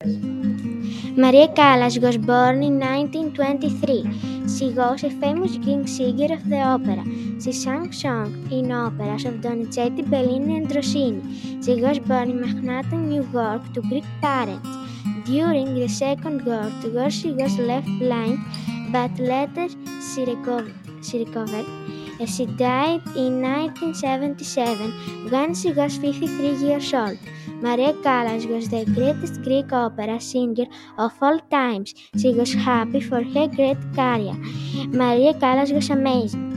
Maria Callas was born in 1923. She was a famous Greek singer of the opera. She sang songs in operas of Donizetti, Bellini, and Rossini. She was born in Manhattan, New York, to Greek parents. During the Second World War, she was left blind, but later she recovered. She died in 1977 when she was 53 years old. Maria Callas was the greatest Greek opera singer of all times. She was happy for her great career. Maria Callas was amazing.